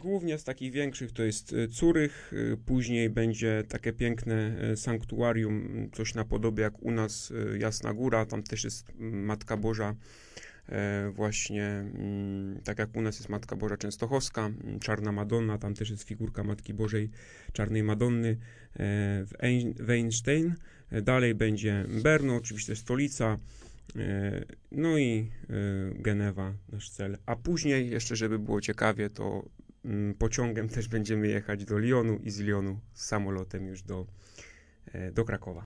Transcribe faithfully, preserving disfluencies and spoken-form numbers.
Głównie z takich większych to jest Curych, później będzie takie piękne sanktuarium, coś na podobie jak u nas Jasna Góra, tam też jest Matka Boża, właśnie tak jak u nas jest Matka Boża Częstochowska, Czarna Madonna, tam też jest figurka Matki Bożej Czarnej Madonny w Einstein. Dalej będzie Brno, oczywiście stolica, no i Genewa, nasz cel. A później, jeszcze żeby było ciekawie, to pociągiem też będziemy jechać do Lyonu i z Lyonu z samolotem już do, do Krakowa.